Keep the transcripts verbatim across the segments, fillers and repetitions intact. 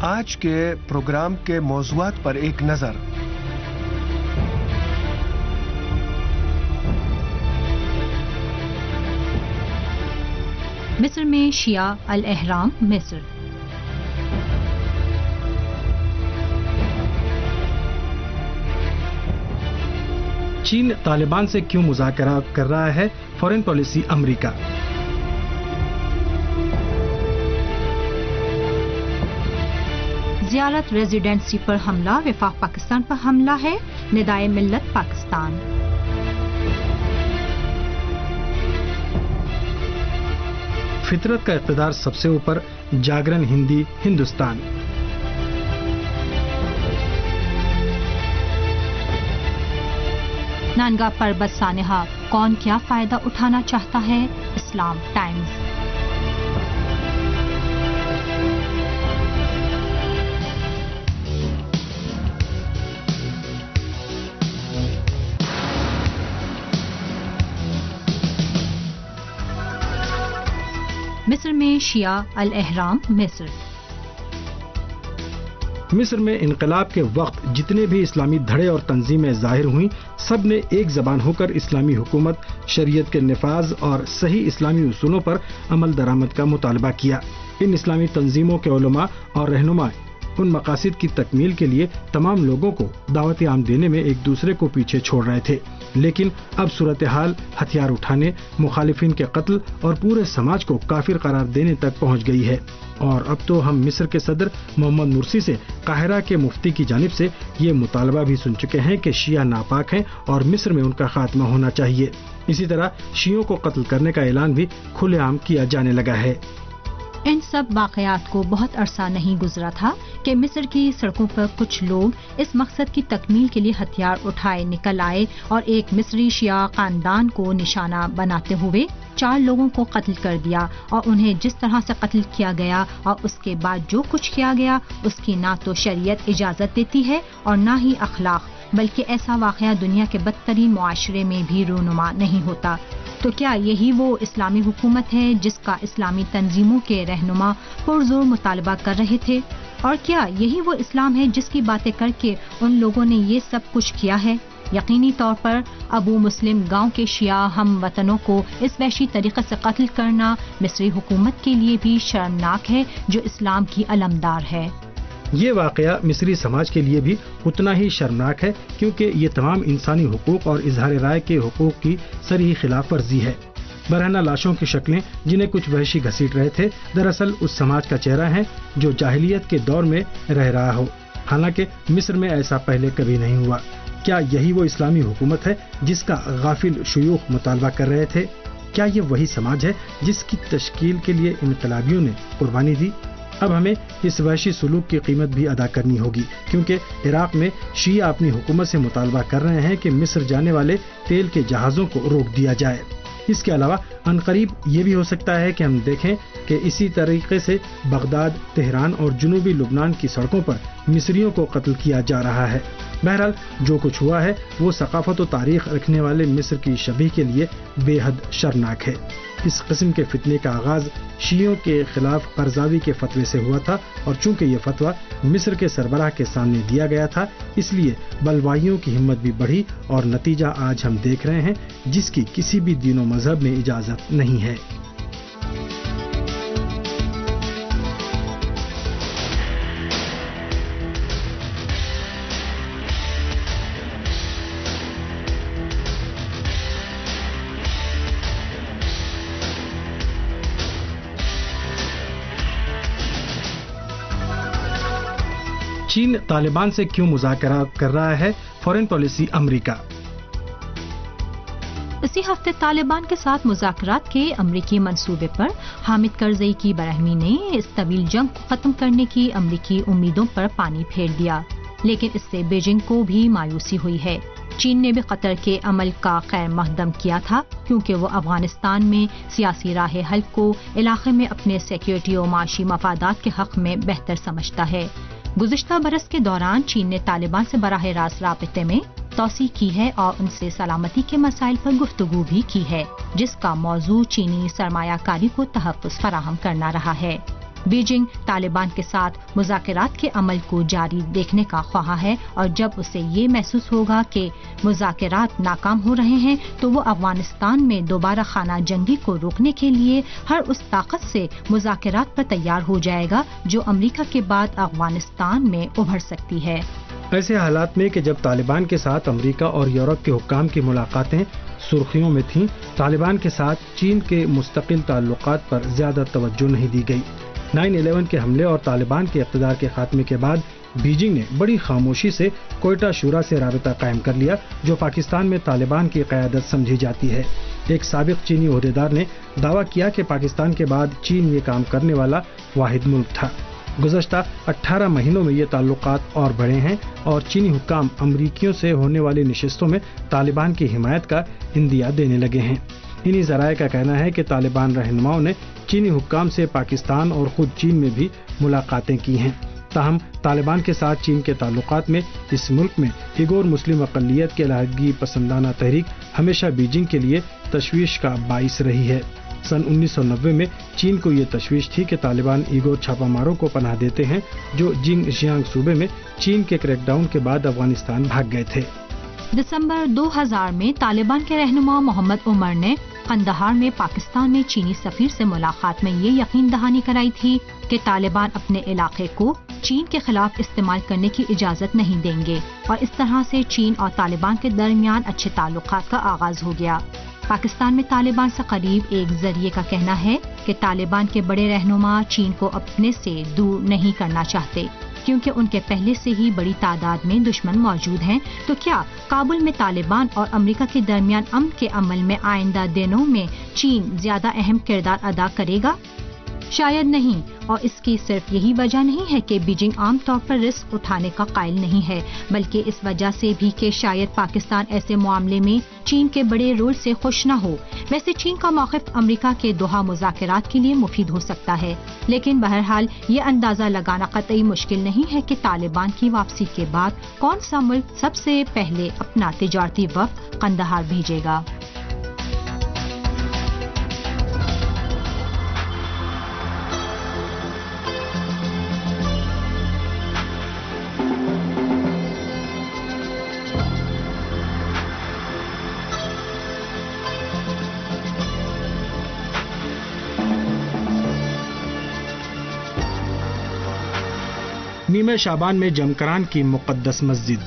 آج کے پروگرام کے موضوعات پر ایک نظر۔ مصر میں شیعہ الاحرام مصر۔ چین طالبان سے کیوں مذاکرات کر رہا ہے، فارن پالیسی امریکہ۔ زیارت ریزیڈنسی پر حملہ، وفاق پاکستان پر حملہ ہے، ندائے ملت پاکستان۔ فطرت کا اقتدار سب سے اوپر، جاگرن ہندی ہندوستان۔ نانگا پربت سانحہ، کون کیا فائدہ اٹھانا چاہتا ہے، اسلام ٹائمز۔ مصر میں شیعہ الاحرام مصر۔ مصر میں انقلاب کے وقت جتنے بھی اسلامی دھڑے اور تنظیمیں ظاہر ہوئیں، سب نے ایک زبان ہو کر اسلامی حکومت، شریعت کے نفاذ اور صحیح اسلامی اصولوں پر عمل درآمد کا مطالبہ کیا۔ ان اسلامی تنظیموں کے علماء اور رہنما ان مقاصد کی تکمیل کے لیے تمام لوگوں کو دعوت عام دینے میں ایک دوسرے کو پیچھے چھوڑ رہے تھے، لیکن اب صورتحال ہتھیار اٹھانے، مخالفین کے قتل اور پورے سماج کو کافر قرار دینے تک پہنچ گئی ہے، اور اب تو ہم مصر کے صدر محمد مرسی سے قاہرہ کے مفتی کی جانب سے یہ مطالبہ بھی سن چکے ہیں کہ شیعہ ناپاک ہیں اور مصر میں ان کا خاتمہ ہونا چاہیے۔ اسی طرح شیعوں کو قتل کرنے کا اعلان بھی کھلے عام کیا جانے لگا ہے۔ ان سب واقعات کو بہت عرصہ نہیں گزرا تھا کہ مصر کی سڑکوں پر کچھ لوگ اس مقصد کی تکمیل کے لیے ہتھیار اٹھائے نکل آئے اور ایک مصری شیعہ خاندان کو نشانہ بناتے ہوئے چار لوگوں کو قتل کر دیا، اور انہیں جس طرح سے قتل کیا گیا اور اس کے بعد جو کچھ کیا گیا اس کی نہ تو شریعت اجازت دیتی ہے اور نہ ہی اخلاق، بلکہ ایسا واقعہ دنیا کے بدترین معاشرے میں بھی رونما نہیں ہوتا۔ تو کیا یہی وہ اسلامی حکومت ہے جس کا اسلامی تنظیموں کے رہنما پرزور مطالبہ کر رہے تھے؟ اور کیا یہی وہ اسلام ہے جس کی باتیں کر کے ان لوگوں نے یہ سب کچھ کیا ہے؟ یقینی طور پر ابو مسلم گاؤں کے شیعہ ہم وطنوں کو اس وحشی طریقے سے قتل کرنا مصری حکومت کے لیے بھی شرمناک ہے جو اسلام کی علمدار ہے۔ یہ واقعہ مصری سماج کے لیے بھی اتنا ہی شرمناک ہے، کیونکہ یہ تمام انسانی حقوق اور اظہار رائے کے حقوق کی صریح خلاف ورزی ہے۔ برہنہ لاشوں کی شکلیں جنہیں کچھ وحشی گھسیٹ رہے تھے، دراصل اس سماج کا چہرہ ہیں جو جاہلیت کے دور میں رہ رہا ہو، حالانکہ مصر میں ایسا پہلے کبھی نہیں ہوا۔ کیا یہی وہ اسلامی حکومت ہے جس کا غافل شیوخ مطالبہ کر رہے تھے؟ کیا یہ وہی سماج ہے جس کی تشکیل کے لیے انقلابیوں نے قربانی دی؟ اب ہمیں اس وحشی سلوک کی قیمت بھی ادا کرنی ہوگی، کیونکہ عراق میں شیعہ اپنی حکومت سے مطالبہ کر رہے ہیں کہ مصر جانے والے تیل کے جہازوں کو روک دیا جائے۔ اس کے علاوہ عنقریب یہ بھی ہو سکتا ہے کہ ہم دیکھیں کہ اسی طریقے سے بغداد، تہران اور جنوبی لبنان کی سڑکوں پر مصریوں کو قتل کیا جا رہا ہے۔ بہرحال جو کچھ ہوا ہے وہ ثقافت و تاریخ رکھنے والے مصر کی شبیہ کے لیے بے حد شرمناک ہے۔ اس قسم کے فتنے کا آغاز شیعوں کے خلاف قرضاوی کے فتوے سے ہوا تھا، اور چونکہ یہ فتویٰ مصر کے سربراہ کے سامنے دیا گیا تھا، اس لیے بلوائیوں کی ہمت بھی بڑھی، اور نتیجہ آج ہم دیکھ رہے ہیں جس کی کسی بھی دین و مذہب میں اجازت نہیں ہے۔ چین طالبان سے کیوں مذاکرات کر رہا ہے، فارن پالیسی امریکہ۔ اسی ہفتے طالبان کے ساتھ مذاکرات کے امریکی منصوبے پر حامد کرزئی کی برہمی نے اس طویل جنگ کو ختم کرنے کی امریکی امیدوں پر پانی پھیر دیا، لیکن اس سے بیجنگ کو بھی مایوسی ہوئی ہے۔ چین نے بھی قطر کے عمل کا خیر مقدم کیا تھا، کیونکہ وہ افغانستان میں سیاسی راہ حل کو علاقے میں اپنے سیکیورٹی و معاشی مفادات کے حق میں بہتر سمجھتا ہے۔ گزشتہ برس کے دوران چین نے طالبان سے براہ راست رابطے میں توسیع کی ہے اور ان سے سلامتی کے مسائل پر گفتگو بھی کی ہے، جس کا موضوع چینی سرمایہ کاری کو تحفظ فراہم کرنا رہا ہے۔ بیجنگ طالبان کے ساتھ مذاکرات کے عمل کو جاری دیکھنے کا خواہاں ہے اور جب اسے یہ محسوس ہوگا کہ مذاکرات ناکام ہو رہے ہیں تو وہ افغانستان میں دوبارہ خانہ جنگی کو روکنے کے لیے ہر اس طاقت سے مذاکرات پر تیار ہو جائے گا جو امریکہ کے بعد افغانستان میں ابھر سکتی ہے۔ ایسے حالات میں کہ جب طالبان کے ساتھ امریکہ اور یورپ کے حکام کی ملاقاتیں سرخیوں میں تھیں، طالبان کے ساتھ چین کے مستقل تعلقات پر زیادہ توجہ نہیں دی گئی۔ نائن الیون کے حملے اور طالبان کے اقتدار کے خاتمے کے بعد بیجنگ نے بڑی خاموشی سے کوئٹہ شورا سے رابطہ قائم کر لیا، جو پاکستان میں طالبان کی قیادت سمجھی جاتی ہے۔ ایک سابق چینی عہدیدار نے دعویٰ کیا کہ پاکستان کے بعد چین یہ کام کرنے والا واحد ملک تھا۔ گزشتہ اٹھارہ مہینوں میں یہ تعلقات اور بڑھے ہیں اور چینی حکام امریکیوں سے ہونے والی نشستوں میں طالبان کی حمایت کا عندیہ دینے لگے ہیں۔ انہی ذرائع کا کہنا ہے کہ طالبان رہنماؤں نے چینی حکام سے پاکستان اور خود چین میں بھی ملاقاتیں کی ہیں۔ تاہم طالبان کے ساتھ چین کے تعلقات میں اس ملک میں ایغور مسلم اقلیت کے علیحدگی پسندانہ تحریک ہمیشہ بیجنگ کے لیے تشویش کا باعث رہی ہے۔ سن انیس سو نوے میں چین کو یہ تشویش تھی کہ طالبان ایغور چھاپہ ماروں کو پناہ دیتے ہیں جو جنگ ژیانگ صوبے میں چین کے کریک ڈاؤن کے بعد افغانستان بھاگ گئے تھے۔ دسمبر دو ہزار میں طالبان کے رہنما محمد عمر نے قندھار میں پاکستان میں چینی سفیر سے ملاقات میں یہ یقین دہانی کرائی تھی کہ طالبان اپنے علاقے کو چین کے خلاف استعمال کرنے کی اجازت نہیں دیں گے اور اس طرح سے چین اور طالبان کے درمیان اچھے تعلقات کا آغاز ہو گیا۔ پاکستان میں طالبان سے قریب ایک ذریعے کا کہنا ہے کہ طالبان کے بڑے رہنما چین کو اپنے سے دور نہیں کرنا چاہتے کیونکہ ان کے پہلے سے ہی بڑی تعداد میں دشمن موجود ہیں۔ تو کیا کابل میں طالبان اور امریکہ کے درمیان امن کے عمل میں آئندہ دنوں میں چین زیادہ اہم کردار ادا کرے گا؟ شاید نہیں، اور اس کی صرف یہی وجہ نہیں ہے کہ بیجنگ عام طور پر رسک اٹھانے کا قائل نہیں ہے، بلکہ اس وجہ سے بھی کہ شاید پاکستان ایسے معاملے میں چین کے بڑے رول سے خوش نہ ہو۔ ویسے چین کا موقف امریکہ کے دوحہ مذاکرات کے لیے مفید ہو سکتا ہے، لیکن بہرحال یہ اندازہ لگانا قطعی مشکل نہیں ہے کہ طالبان کی واپسی کے بعد کون سا ملک سب سے پہلے اپنا تجارتی وفد قندھار بھیجے گا۔ نیمہ شعبان میں جمکران کی مقدس مسجد۔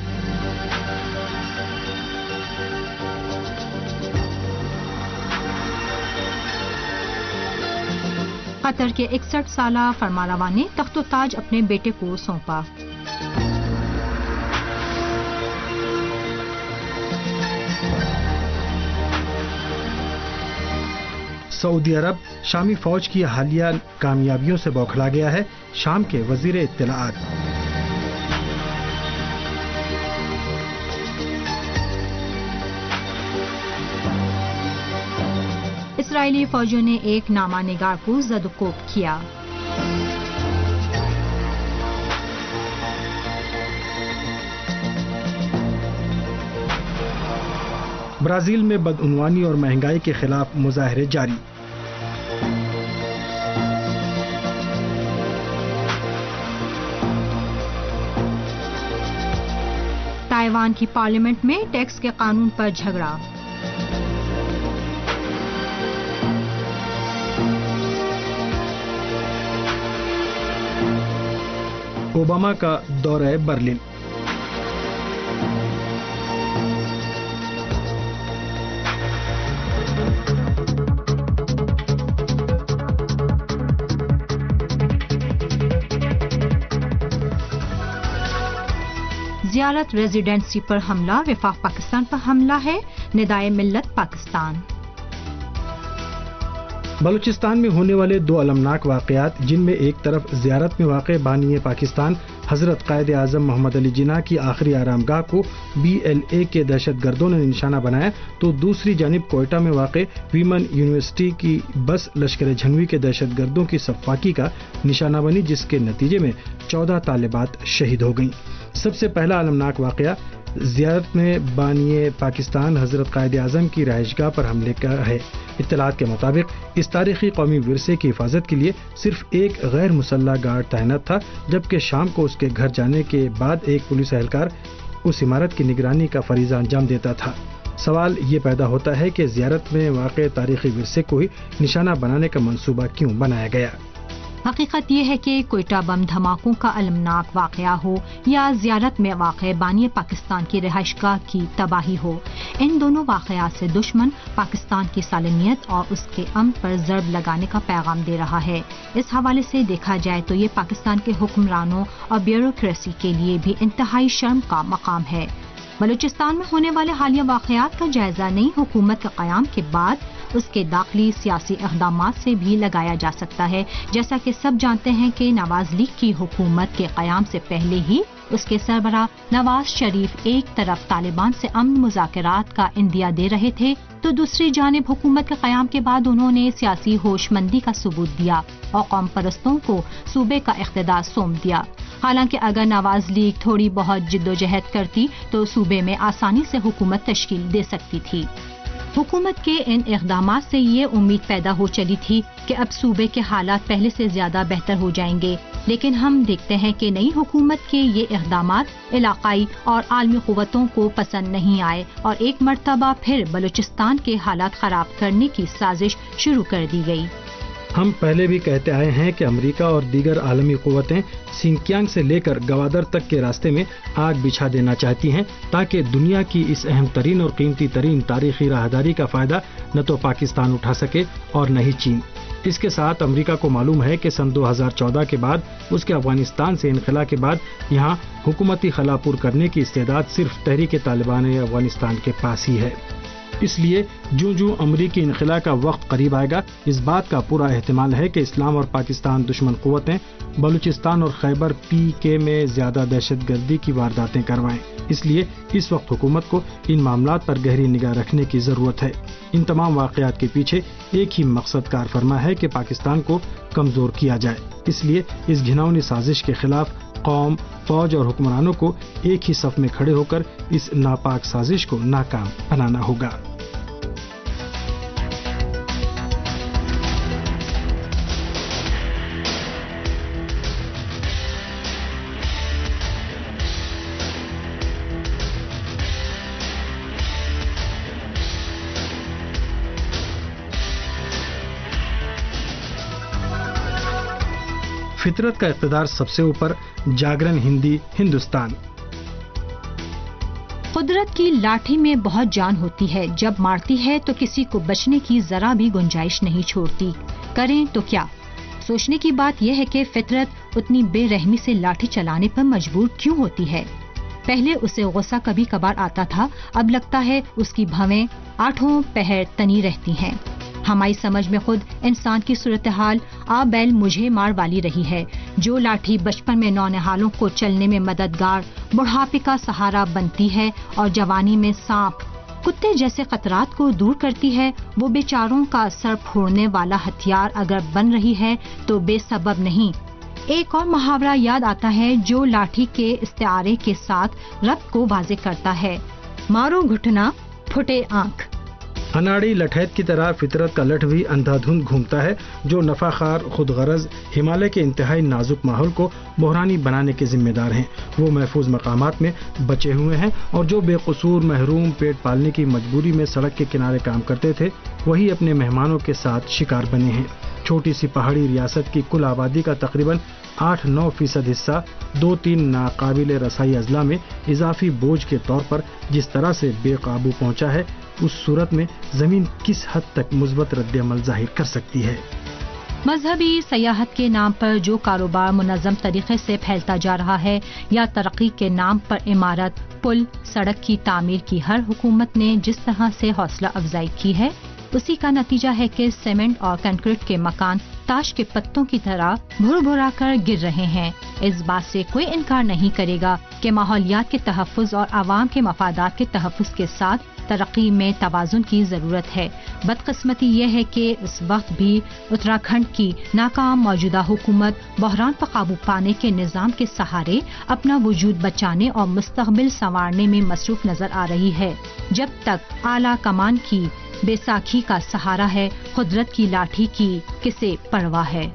قطر کے اکسٹھ سالہ فرمانروا نے تخت و تاج اپنے بیٹے کو سونپا۔ سعودی عرب شامی فوج کی حالیہ کامیابیوں سے بوکھلا گیا ہے۔ شام کے وزیر اطلاعات اسرائیلی فوجیوں نے ایک نامہ نگار کو زد و کوب کیا۔ برازیل میں بدعنوانی اور مہنگائی کے خلاف مظاہرے جاری۔ تائیوان کی پارلیمنٹ میں ٹیکس کے قانون پر جھگڑا۔ اوباما کا دورہ برلن۔ زیارت ریزیڈنسی پر حملہ، وفاق پاکستان پر حملہ ہے، ندائے ملت پاکستان۔ بلوچستان میں ہونے والے دو المناک واقعات، جن میں ایک طرف زیارت میں واقع بانی پاکستان حضرت قائد اعظم محمد علی جناح کی آخری آرام گاہ کو بی ایل اے کے دہشت گردوں نے نشانہ بنایا، تو دوسری جانب کوئٹہ میں واقع ویمن یونیورسٹی کی بس لشکر جھنگوی کے دہشت گردوں کی سفاکی کا نشانہ بنی، جس کے نتیجے میں چودہ طالبات شہید ہو گئیں۔ سب سے پہلا المناک واقعہ زیارت میں بانی پاکستان حضرت قائد اعظم کی رہائش گاہ پر حملے کا ہے۔ اطلاعات کے مطابق اس تاریخی قومی ورثے کی حفاظت کے لیے صرف ایک غیر مسلح گارڈ تعینات تھا، جبکہ شام کو اس کے گھر جانے کے بعد ایک پولیس اہلکار اس عمارت کی نگرانی کا فریضہ انجام دیتا تھا۔ سوال یہ پیدا ہوتا ہے کہ زیارت میں واقع تاریخی ورثے کو ہی نشانہ بنانے کا منصوبہ کیوں بنایا گیا؟ حقیقت یہ ہے کہ کوئٹہ بم دھماکوں کا المناک واقعہ ہو یا زیارت میں واقع بانی پاکستان کی رہائش گاہ کی تباہی ہو، ان دونوں واقعات سے دشمن پاکستان کی سالمیت اور اس کے امن پر ضرب لگانے کا پیغام دے رہا ہے۔ اس حوالے سے دیکھا جائے تو یہ پاکستان کے حکمرانوں اور بیوروکریسی کے لیے بھی انتہائی شرم کا مقام ہے۔ بلوچستان میں ہونے والے حالیہ واقعات کا جائزہ نئی حکومت کے قیام کے بعد اس کے داخلی سیاسی اقدامات سے بھی لگایا جا سکتا ہے، جیسا کہ سب جانتے ہیں کہ نواز لیگ کی حکومت کے قیام سے پہلے ہی اس کے سربراہ نواز شریف ایک طرف طالبان سے امن مذاکرات کا عندیہ دے رہے تھے تو دوسری جانب حکومت کے قیام کے بعد انہوں نے سیاسی ہوش مندی کا ثبوت دیا اور قوم پرستوں کو صوبے کا اقتدار سونپ دیا۔ حالانکہ اگر نواز لیگ تھوڑی بہت جد و جہد کرتی تو صوبے میں آسانی سے حکومت تشکیل دے سکتی تھی۔ حکومت کے ان اقدامات سے یہ امید پیدا ہو چلی تھی کہ اب صوبے کے حالات پہلے سے زیادہ بہتر ہو جائیں گے، لیکن ہم دیکھتے ہیں کہ نئی حکومت کے یہ اقدامات علاقائی اور عالمی قوتوں کو پسند نہیں آئے اور ایک مرتبہ پھر بلوچستان کے حالات خراب کرنے کی سازش شروع کر دی گئی۔ ہم پہلے بھی کہتے آئے ہیں کہ امریکہ اور دیگر عالمی قوتیں سنکیانگ سے لے کر گوادر تک کے راستے میں آگ بچھا دینا چاہتی ہیں تاکہ دنیا کی اس اہم ترین اور قیمتی ترین تاریخی راہداری کا فائدہ نہ تو پاکستان اٹھا سکے اور نہ ہی چین۔ اس کے ساتھ امریکہ کو معلوم ہے کہ سن دو ہزار چودہ کے بعد اس کے افغانستان سے انخلا کے بعد یہاں حکومتی خلا پور کرنے کی استعداد صرف تحریک طالبان افغانستان کے پاس ہی ہے۔ اس لیے جوں جوں امریکی انخلا کا وقت قریب آئے گا، اس بات کا پورا احتمال ہے کہ اسلام اور پاکستان دشمن قوتیں بلوچستان اور خیبر پی کے میں زیادہ دہشت گردی کی وارداتیں کروائیں۔ اس لیے اس وقت حکومت کو ان معاملات پر گہری نگاہ رکھنے کی ضرورت ہے۔ ان تمام واقعات کے پیچھے ایک ہی مقصد کار فرما ہے کہ پاکستان کو کمزور کیا جائے۔ اس لیے اس گھناؤنی سازش کے خلاف قوم، فوج اور حکمرانوں کو ایک ہی صف میں کھڑے ہو کر اس ناپاک سازش کو ناکام بنانا ہوگا۔ فطرت کا اقتدار سب سے اوپر، جاگرن ہندی ہندوستان۔ قدرت کی لاٹھی میں بہت جان ہوتی ہے، جب مارتی ہے تو کسی کو بچنے کی ذرا بھی گنجائش نہیں چھوڑتی، کریں تو کیا؟ سوچنے کی بات یہ ہے کہ فطرت اتنی بے رحمی سے لاٹھی چلانے پر مجبور کیوں ہوتی ہے؟ پہلے اسے غصہ کبھی کبھار آتا تھا، اب لگتا ہے اس کی بھویں آٹھوں پہر تنی رہتی ہیں۔ ہماری سمجھ میں خود انسان کی صورتحال آ بیل مجھے مار والی رہی ہے۔ جو لاٹھی بچپن میں نونہالوں کو چلنے میں مددگار، بڑھاپے کا سہارا بنتی ہے اور جوانی میں سانپ، کتے جیسے خطرات کو دور کرتی ہے، وہ بیچاروں کا سر پھوڑنے والا ہتھیار اگر بن رہی ہے تو بے سبب نہیں۔ ایک اور محاورہ یاد آتا ہے جو لاٹھی کے استعارے کے ساتھ ربط کو واضح کرتا ہے، مارو گھٹنا پھٹے آنکھ۔ اناڑی لٹھیت کی طرح فطرت کا لٹھ بھی اندھا دھند گھومتا ہے، جو نفع خار، خود غرض ہمالیہ کے انتہائی نازک ماحول کو بحرانی بنانے کے ذمہ دار ہیں۔ وہ محفوظ مقامات میں بچے ہوئے ہیں اور جو بے قصور محروم پیٹ پالنے کی مجبوری میں سڑک کے کنارے کام کرتے تھے، وہی اپنے مہمانوں کے ساتھ شکار بنے ہیں۔ چھوٹی سی پہاڑی ریاست کی کل آبادی کا تقریباً آٹھ نو فیصد حصہ دو تین ناقابل رسائی اضلاع میں اضافی بوجھ کے طور پر جس طرح سے بے قابو پہنچا ہے، اس صورت میں زمین کس حد تک مثبت رد عمل ظاہر کر سکتی ہے؟ مذہبی سیاحت کے نام پر جو کاروبار منظم طریقے سے پھیلتا جا رہا ہے، یا ترقی کے نام پر عمارت، پل، سڑک کی تعمیر کی ہر حکومت نے جس طرح سے حوصلہ افزائی کی ہے، اسی کا نتیجہ ہے کہ سیمنٹ اور کنکریٹ کے مکان تاش کے پتوں کی طرح بھر بھرا کر گر رہے ہیں۔ اس بات سے کوئی انکار نہیں کرے گا کہ ماحولیات کے تحفظ اور عوام کے مفادات کے تحفظ کے ساتھ ترقی میں توازن کی ضرورت ہے۔ بدقسمتی یہ ہے کہ اس وقت بھی اتراکھنڈ کی ناکام موجودہ حکومت بحران پر قابو پانے کے نظام کے سہارے اپنا وجود بچانے اور مستقبل سنوارنے میں مصروف نظر آ رہی ہے، جب تک اعلیٰ کمان کی بیساکھی کا سہارا ہے، قدرت کی لاٹھی کی کسے پرواہ ہے۔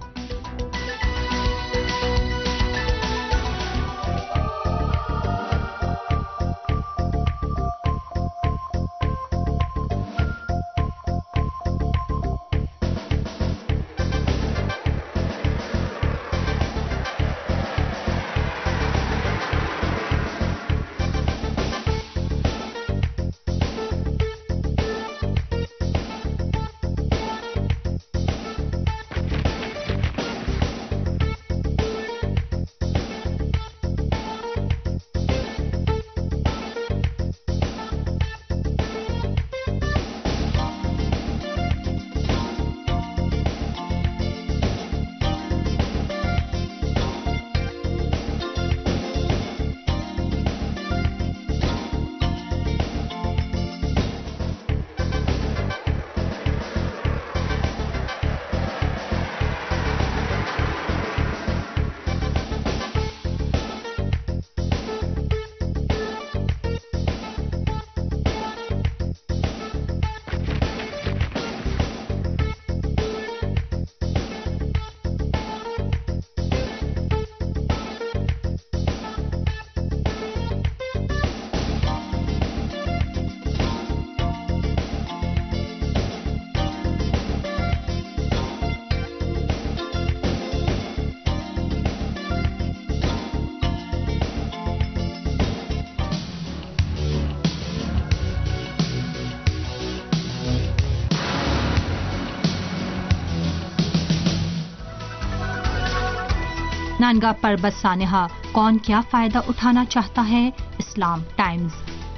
نانگا پربت سانحہ، کون کیا فائدہ اٹھانا چاہتا ہے؟ Islam Times.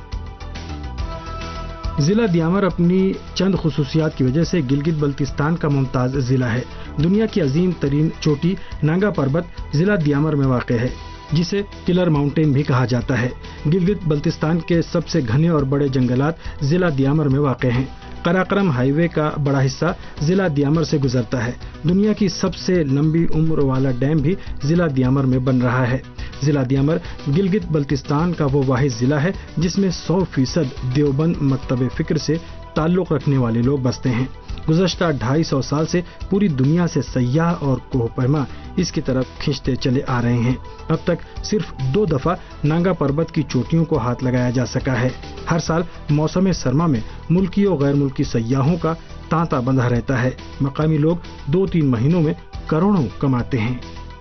ضلع دیامر اپنی چند خصوصیات کی وجہ سے گلگت بلتستان کا ممتاز ضلع ہے۔ دنیا کی عظیم ترین چوٹی نانگا پربت ضلع دیامر میں واقع ہے، جسے کلر ماؤنٹین بھی کہا جاتا ہے۔ گلگت بلتستان کے سب سے گھنے اور بڑے جنگلات ضلع دیامر میں واقع ہیں۔ قراقرم ہائی وے کا بڑا حصہ ضلع دیامر سے گزرتا ہے۔ دنیا کی سب سے لمبی عمر والا ڈیم بھی ضلع دیامر میں بن رہا ہے۔ ضلع دیامر گلگت بلتستان کا وہ واحد ضلع ہے جس میں سو فیصد دیوبند مکتب فکر سے تعلق رکھنے والے لوگ بستے ہیں۔ گزشتہ ڈھائی سو سال سے پوری دنیا سے سیاح اور کوہ پیما اس کی طرف کھینچتے چلے آ رہے ہیں۔ اب تک صرف دو دفعہ نانگا پربت کی چوٹیوں کو ہاتھ لگایا جا سکا ہے۔ ہر سال موسم سرما میں ملکی اور غیر ملکی سیاحوں کا تانتا بندھا رہتا ہے۔ مقامی لوگ دو تین مہینوں میں کروڑوں کماتے ہیں۔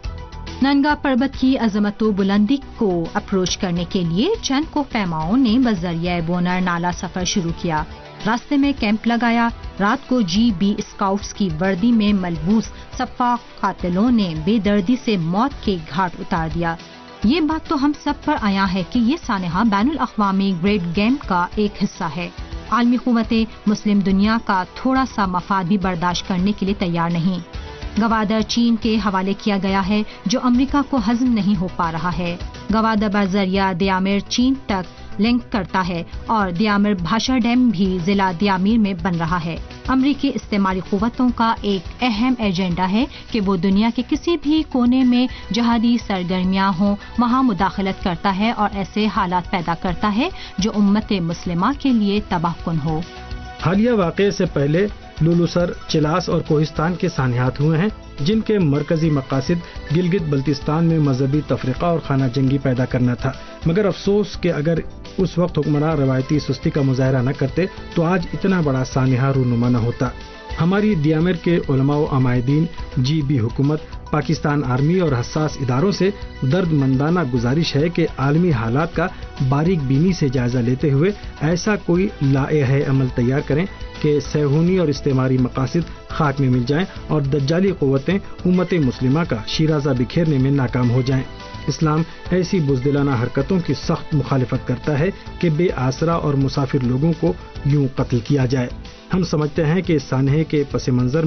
نانگا پربت کی عظمت و بلندی کو اپروچ کرنے کے لیے چند کوہ پیماؤں نے بذریعہ بونر نالا سفر شروع کیا۔ راستے میں کیمپ لگایا۔ رات کو جی بی اسکاؤٹس کی وردی میں ملبوس سفاق قاتلوں نے بے دردی سے موت کے گھاٹ اتار دیا۔ یہ بات تو ہم سب پر عیاں ہے کہ یہ سانحہ بین الاقوامی گریٹ گیم کا ایک حصہ ہے۔ عالمی قوتیں مسلم دنیا کا تھوڑا سا مفاد بھی برداشت کرنے کے لیے تیار نہیں۔ گوادر چین کے حوالے کیا گیا ہے، جو امریکہ کو ہضم نہیں ہو پا رہا ہے۔ گوادر بذریعہ دیامر چین تک لنک کرتا ہے اور دیامر بھاشا ڈیم بھی ضلع دیامیر میں بن رہا ہے۔ امریکی استعماری قوتوں کا ایک اہم ایجنڈا ہے کہ وہ دنیا کے کسی بھی کونے میں جہادی سرگرمیاں ہوں وہاں مداخلت کرتا ہے اور ایسے حالات پیدا کرتا ہے جو امت مسلمہ کے لیے تباہ کن ہو۔ حالیہ واقعے سے پہلے لولوسر، چلاس اور کوہستان کے سانحات ہوئے ہیں، جن کے مرکزی مقاصد گلگت بلتستان میں مذہبی تفرقہ اور خانہ جنگی پیدا کرنا تھا۔ مگر افسوس کہ اگر اس وقت حکمراں روایتی سستی کا مظاہرہ نہ کرتے تو آج اتنا بڑا سانحہ رونما نہ ہوتا۔ ہماری دیامر کے علماء و عمائدین، جی بی حکومت، پاکستان آرمی اور حساس اداروں سے درد مندانہ گزارش ہے کہ عالمی حالات کا باریک بینی سے جائزہ لیتے ہوئے ایسا کوئی لائحہ عمل تیار کریں کہ صہیونی اور استعماری مقاصد خاک میں مل جائیں اور دجالی قوتیں امت مسلمہ کا شیرازہ بکھیرنے میں ناکام ہو جائیں۔ اسلام ایسی بزدلانہ حرکتوں کی سخت مخالفت کرتا ہے کہ بے آسرا اور مسافر لوگوں کو یوں قتل کیا جائے۔ ہم سمجھتے ہیں کہ اس سانحے کے پس منظر میں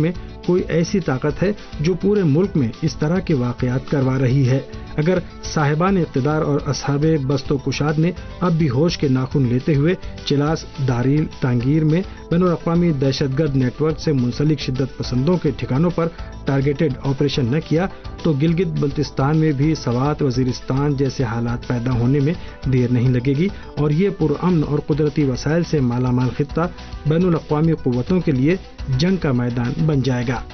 کوئی ایسی طاقت ہے جو پورے ملک میں اس طرح کے واقعات کروا رہی ہے۔ اگر صاحبان اقتدار اور اصحاب بست و کشاد نے اب بھی ہوش کے ناخن لیتے ہوئے چلاس، داریل، ٹانگیر میں بین الاقوامی دہشت گرد نیٹ ورک سے منسلک شدت پسندوں کے ٹھکانوں پر ٹارگیٹڈ آپریشن نہ کیا تو گلگت بلتستان میں بھی سوات، وزیرستان جیسے حالات پیدا ہونے میں دیر نہیں لگے گی اور یہ پرامن اور قدرتی وسائل سے مالا مال خطہ بین الاقوامی قوتوں کے لیے جنگ کا میدان بن جائے گا۔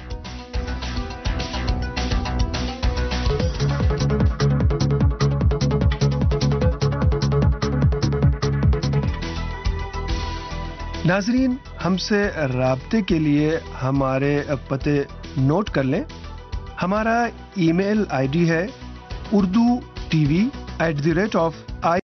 ناظرین، ہم سے رابطے کے لیے ہمارے پتے نوٹ کر لیں۔ ہمارا ای میل آئی ڈی ہے Urdu T V at the rate of